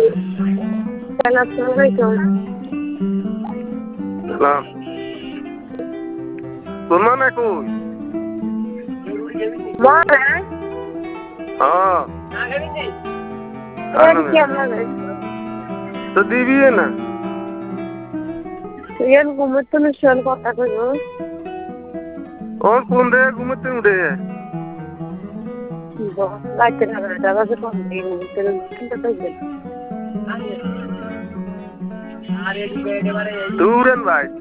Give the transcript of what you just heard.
Assalamualaikum. Salam. Mana kau? Mana? हाँ Yan क्या mana? तो दीवी है ना Yan घूमते में शान को आता करो. और कौन रहे घूमते उड़े है बहुत लाइट ना रहता बस कौन नहीं तेरे किंतु तो ये. दूरन भाई